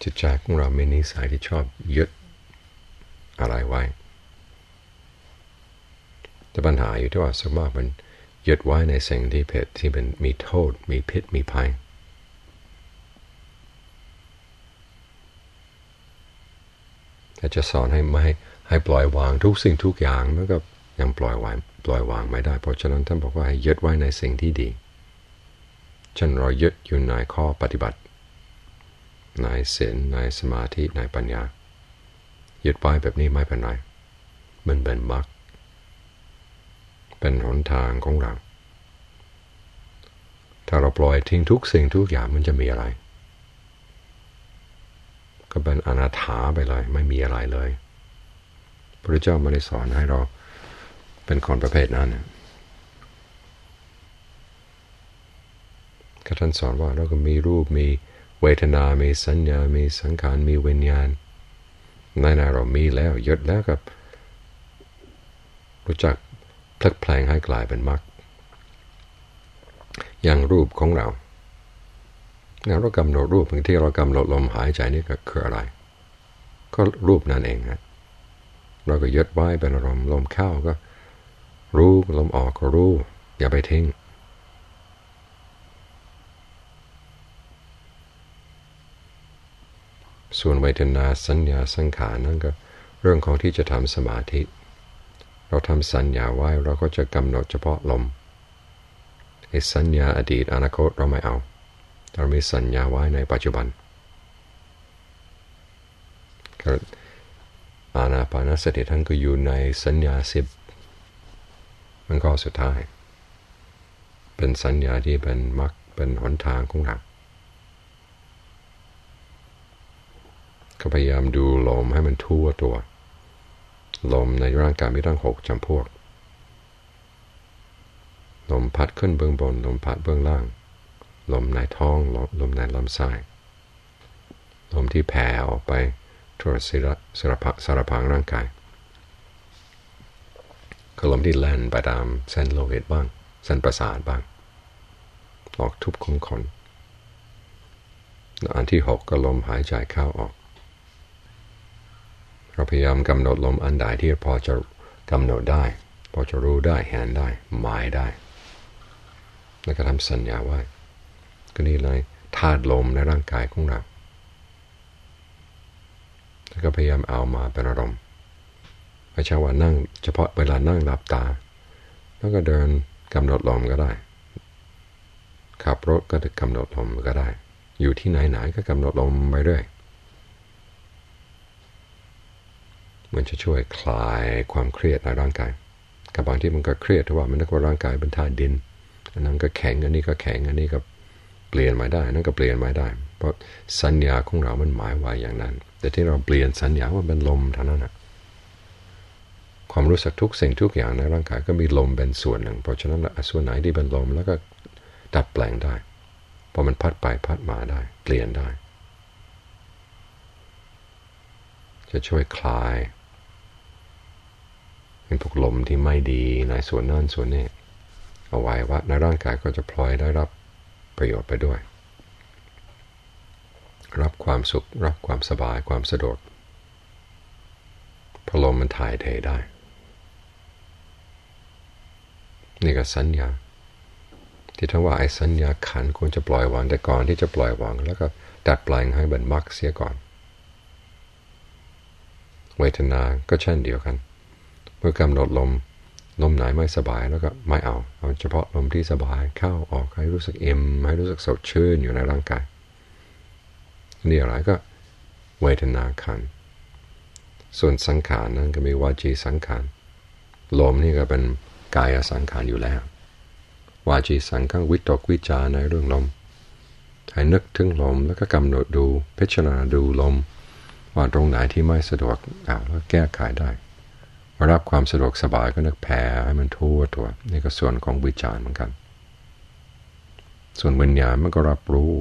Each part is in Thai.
จิตใจของเรามีนิสัยที่ชอบยึดอะไรไว้แต่ปัญหาอยู่ที่ว่าส่วนมากมันยึดไว้ในสิ่งที่ผิดที่เป็นมีโทษมีพิษมีภัยแต่จะสอนให้ปล่อยวางทุกสิ่งทุกอย่างมันก็ยังปล่อยวางไม่ได้เพราะฉะนั้นท่านบอกว่าให้ยึดไว้ในสิ่งที่ดีเช่นเรายึดอยู่ในข้อปฏิบัติในศีลในสมาธิในปัญญายึดไว้แบบนี้ไม่เป็นไรมันเป็นมรรคเป็นหนทางของเราถ้าเราปล่อยทิ้งทุกสิ่งทุกอย่างมันจะมีอะไรก็เป็นอนาถาไปเลยไม่มีอะไรเลยพระเจ้าไม่ได้สอนให้เราเป็นคนประเภทนั้นก็ท่านสอนว่าเราก็มีรูปมีเวทนามีสัญญามีสังขารมีวิญญาณในเรามีแล้วยึดแล้วกับรู้จักพลิกแปลงให้กลายเป็นมรรคอย่างรูปของเราเรากำหนดรูปบางที่เรากำหนดลมหายใจนี่ก็คืออะไรก็รูปนั่นเองนะเราก็ยึดไว้เป็นอารมณ์ลมเข้าก็รู้ลมออกก็รู้อย่าไปทิ้งส่วนเวทนาสัญญาสังขารนั่นก็เรื่องของที่จะทำสมาธิเราทำสัญญาไว้เราก็จะกำหนดเฉพาะลมไอ้สัญญาอดีตอนาคตเราไม่เอาเรามีสัญญาไว้ในปัจจุบันอานาปานสติท่านก็อยู่ในสัญญา10มันก็สุดท้ายเป็นสัญญาที่เป็นมรรคเป็นหนทางของเราก็พยายามดูลมให้มันทั่วตัวลมในร่างกายมีทั้ง6จำพวกลมพัดขึ้นเบื้องบนลมพัดเบื้องล่างลมในท้องลมในลำไส้ลมที่แผ่ออกไปทั่วสารพังร่างกายก็ลมที่แล่นไปตามเส้นโลหิตบ้างเส้นประสาทบ้างออกทุบขนอันที่6ก็ลมหายใจเข้าออกเราพยายามกำหนดลมอันใดที่พอจะกำหนดได้พอจะรู้ได้เห็นได้หมายได้แล้วก็ทำสัญญาไว้ก็นี่เลยธาตุลมในร่างกายของเราแล้วก็พยายามเอามาเป็นอารมณ์ไม่ใช่ว่านั่งเฉพาะเวลานั่งหลับตาแล้วก็เดินกำหนดลมก็ได้ขับรถก็กำหนดลมก็ได้อยู่ที่ไหนก็กำหนดลมไปเรื่อยมันจะช่วยคลายความเครียดในร่างกายกับบางที่มันก็เครียดเพราะว่ามันนึกว่าร่างกายเป็นธาตุดินอันนั้นก็แข็งอันนี้ก็แข็งอันนี้ก็เปลี่ยนไม่ได้นั่นก็เปลี่ยนไม่ได้เพราะสัญญาของเรามันหมายไว้อย่างนั้นแต่ที่เราเปลี่ยนสัญญาว่าเป็นลมเท่านั้นนะความรู้สึกทุกสิ่งทุกอย่างในร่างกายก็มีลมเป็นส่วนหนึ่งเพราะฉะนั้นส่วนไหนที่เป็นลมแล้วก็ดัดแปลงได้พอมันพัดไปพัดมาได้เปลี่ยนได้จะช่วยคลายเป็นพวกลมที่ไม่ดีในส่วนนั้นส่วนนี้เอาไว้ว่าในร่างกายก็จะพลอยได้รับประโยชน์ไปด้วยรับความสุขรับความสบายความสะดวกพอลมมันถ่ายเทได้นี่ก็สัญญาที่ท่านว่าไอ้สัญญาขันควรจะปล่อยวางแต่ก่อนที่จะปล่อยวางแล้วก็ดัดแปลงให้เป็นมรรคเสียก่อนเวทนาก็เช่นเดียวกันเมื่อกำหนดลมไหนไม่สบายแล้วก็ไม่เอาเฉพาะลมที่สบายเข้าออกให้รู้สึกอิ่มให้รู้สึกสดชื่นอยู่ในร่างกายนี่อะไรก็เวทนาขันส่วนสังขารนั้นก็มีวาจีสังขารลมนี่ก็เป็นกายสังขารอยู่แล้ววาจีสังขารวิตกวิจารในเรื่องลมให้นึกถึงลมแล้วก็กำหนดดูพิจารณาดูลมว่าตรงไหนที่ไม่สะดวกแล้วแก้ไขได้รับความสะดวกสบายก็นึกแผ่ให้มันทั่วตัวนี่ก็ส่วนของวิจารเหมือนกันส่วนวิญญาณมันก็รับรู้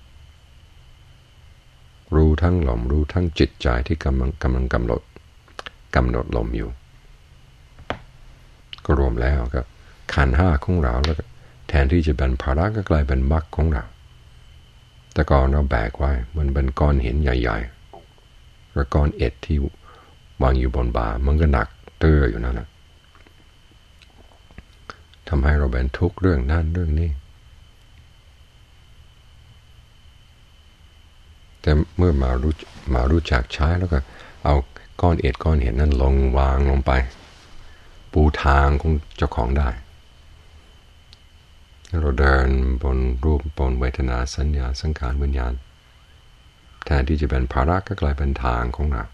ทั้งลมรู้ทั้งจิตใจที่กำลังกำหนดลมอยู่ก็รวมแล้วก็ขันธ์5ของเราแล้วแทนที่จะเป็นภาระก็กลายเป็นมรรคของเราแต่ก่อนเราแบกไว้มันเป็นก้อนหินใหญ่ๆแล้วก้อนเอ็ดที่วางอยู่บนบ่ามันก็หนักเตื้ออยู่นั่นแหละทำให้เราเป็นทุกข์เรื่องนั่นเรื่องนี้แต่เมื่อมารู้จักใช้แล้วก็เอาก้อนเอ็ดก้อนหินนั้นลงวางลงไปปูทางของเจ้าของได้เราเดินบนรูปบนเวทนาสัญญาสังขารวิญญาณแทนที่จะเป็นภาระก็กลายเป็นทางของเรา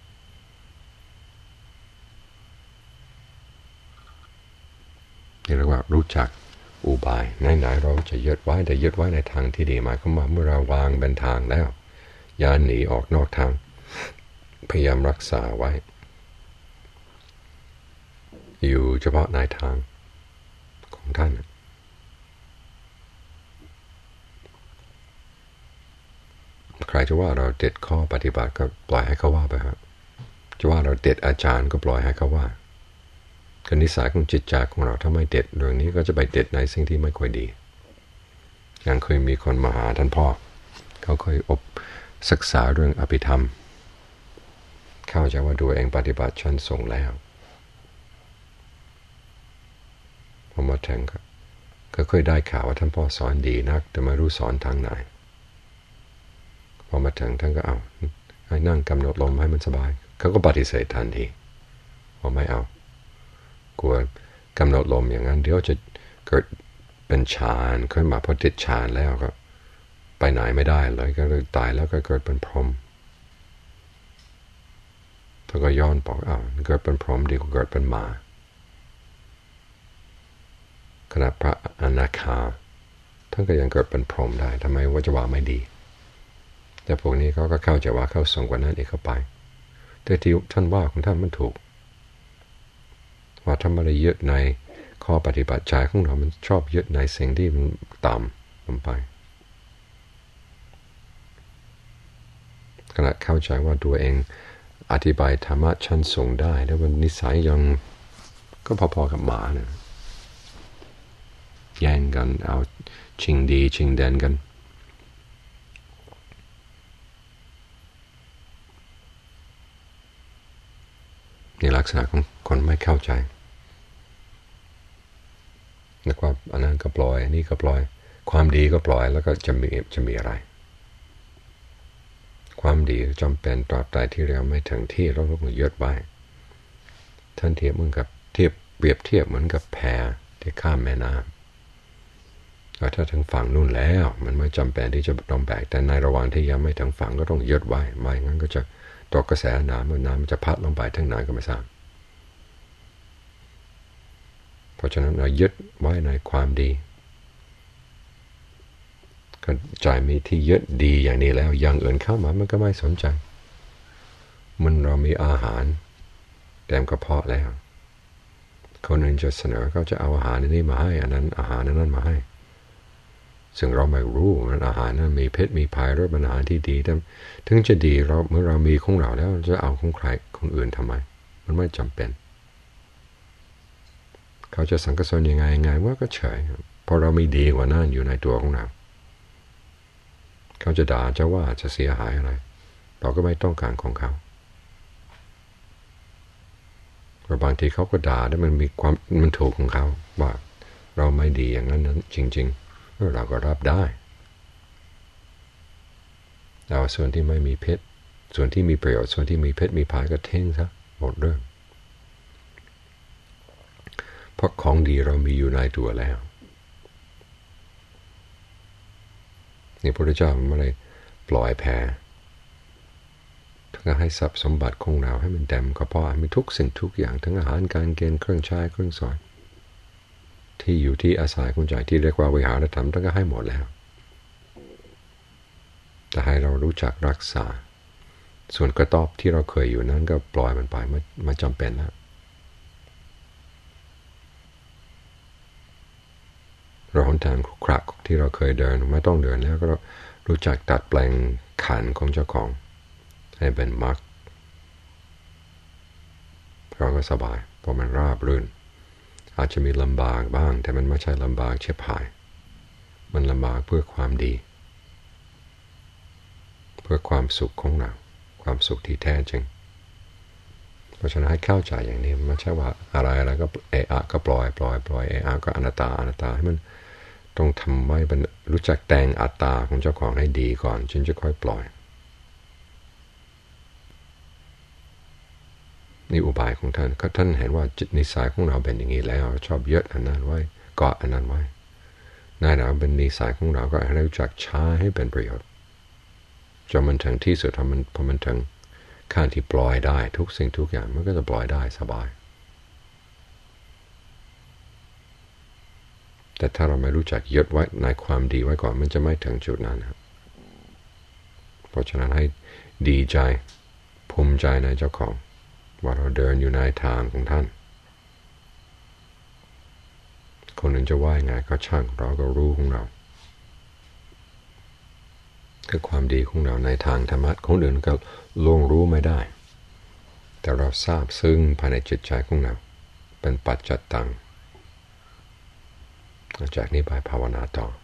นี่เรียกว่ารู้จักอุบายไหนๆเราจะยึดไว้แต่ยึดไว้ในทางที่ดีหมายความว่าเมื่อเราวางเป็นทางแล้วอย่าหนีออกนอกทางพยายามรักษาไว้อยู่เฉพาะในทางของท่านใครจะว่าเราเด็ดข้อปฏิบัติก็ปล่อยให้เขาว่าไปครับจะว่าเราเด็ดอาจารย์ก็ปล่อยให้เขาว่าคือนิสัยของจิตใจของเราถ้าไม่เด็ดเรื่องนี้ก็จะไปเด็ดในสิ่งที่ไม่ค่อยดีอย่างเคยมีคนมาหาท่านพ่อเขาเคยศึกษาเรื่องอภิธรรมเข้าใจว่าตัวเองปฏิบัติชั้นสูงแล้วพอมาถึงก็เคยได้ข่าวว่าท่านพ่อสอนดีนักแต่ไม่รู้สอนทางไหนพอมาถึงท่านก็เอาให้นั่งกำหนดลมให้มันสบายเขาก็ปฏิเสธทันทีพอไม่เอากลัวกำหนดลมอย่างนั้นเดี๋ยวจะเกิดเป็นฌานขึ้นมาพอติดฌานแล้วก็ไปไหนไม่ได้เลยก็เลยตายแล้วก็เกิดเป็นพรหมท่านก็ย้อนบอกเกิดเป็นพรหมดีกว่าเกิดเป็นหมาขณะพระอนาคาท่านก็ยังเกิดเป็นพรหมได้ทำไมว่าจะว่าไม่ดีแต่พวกนี้เขาก็เข้าใจว่าเขาส่งกว่านั้นอีกเข้าไปแต่ที่ท่านว่าของท่านมันถูกว่าถ้าไม่ได้ยึดในข้อปฏิบัติใจของเรามันชอบยึดในสิ่งที่มันต่ำลงไปขณะเข้าใจว่าตัวเองอธิบายธรรมะชั้นสูงได้แล้วมันนิสัยยังก็พอๆกับหมาเนี่ยแย่งกันเอาชิงดีชิงเด่นกันในลักษณะของคนไม่เข้าใจนึกว่าอันนั้นก็ปล่อยอันนี้ก็ปล่อยความดีก็ปล่อยแล้วก็จะมีอะไรความดีจำเป็นตราบใดที่เราไม่ถึงที่เราต้องยึดไว้ท่านเปรียบเหมือนกับแพที่ข้ามแม่น้ำถ้าถึงฝั่งนู่นแล้วมันไม่จำเป็นที่จะต้องแบกแต่ในระหว่างที่ยังไม่ถึงฝั่งก็ต้องยึดไว้ไม่งั้นก็จะตกกระแสน้ำมันจะพัดลงไปทั้งไหนก็ไม่ทราบเพราะฉะนั้นเรายึดไว้ในความดีก็ใจมีที่ยึดดีอย่างนี้แล้วอย่างอื่นเข้ามามันก็ไม่สนใจมันเรามีอาหารเต็มกระเพาะแล้วคนอื่นจะเสนอเขาจะเอาอาหารนี้มาให้อันนั้นอาหารนั้นมาให้ซึ่งเราไม่รู้มันอาหารนั้นมีเพชรมีภัยหรือเป็นอาหารที่ดีแต่ถึงจะดีเมื่อเรามีของเราแล้วจะเอาของใครคนอื่นทำไมมันไม่จำเป็นเขาจะสังกสนยังไงว่าก็เฉยเพราะเรามีดีกว่านั้นอยู่ในตัวของเราเขาจะด่าจะว่าจะเสียหายอะไรเราก็ไม่ต้องการของเขาเพราะบางทีเขาก็ด่าแล้วมันถูกของเขาว่าเราไม่ดีอย่างนั้นจริงๆเราก็รับได้แต่ส่วนที่ไม่มีเพชรส่วนที่มีประโยชน์ส่วนที่มีเพชรมีภัยก็ทิ้งซะหมดเรื่องเพราะของดีเรามีอยู่ในตัวแล้วนี่พระพุทธเจ้าไม่ได้ปล่อยแผ่ทั้งให้ทรัพย์สมบัติของเราให้มันเต็มก็พอมีทุกสิ่งทุกอย่างทั้งอาหารการกินเครื่องใช้เครื่องสอยที่อยู่ที่อาศัยของใจที่เรียกว่าวิหารธรรมทั้งก็ให้หมดแล้วแต่ให้เรารู้จักรักษาส่วนกระต๊อบที่เราเคยอยู่นั้นก็ปล่อยมันไปไม่จำเป็นแล้วเราหนทางครักที่เราเคยเดินไม่ต้องเดินแล้วก็รู้จักตัดแปลงขันของเจ้าของให้เป็นมรรคเราก็สบายเพราะมันราบรื่นอาจจะมีลำบากบ้างแต่มันไม่ใช่ลำบากเฉียบหายมันลำบากเพื่อความดีพื่อความสุขของเราความสุขที่แท้จริงเพราะฉะนั้นให้เข้าใจอย่างนี้ไม่ใช่ว่าอะไรก็ก็ปล่อยก็อนัตตาให้มันต้องทำไว้เป็นรู้จักแต่งอัตตาของเจ้าของให้ดีก่อนจึงจะค่อยปล่อยนี่อุบายของท่านก็ท่านเห็นว่าจิตนิสัยของเราเป็นอย่างนี้แล้วชอบยึดอันนั้นไว้เกาะอันนั้นไว้ในเราเป็นนิสัยของเราก็ให้รู้จักใช้ให้เป็นประโยชน์จนมันถึงที่สุดพอมันถึงขั้นที่ปล่อยได้ทุกสิ่งทุกอย่างมันก็จะปล่อยได้สบายแต่ถ้าเราไม่รู้จักยึดไว้ในความดีไว้ก่อนมันจะไม่ถึงจุดนั้นครับเพราะฉะนั้นให้ดีใจภูมิใจในเจ้าของว่าเราเดินอยู่ในทางของท่านคนอื่นจะว่ายังไงก็ช่างเราก็รู้ของเราคือความดีของเราในทางธรรมะคนอื่นก็ล่วงรู้ไม่ได้แต่เราทราบซึ้งภายในจิตใจของเราเป็นปัจจัตตังจากนี้ไปภาวนาต่อ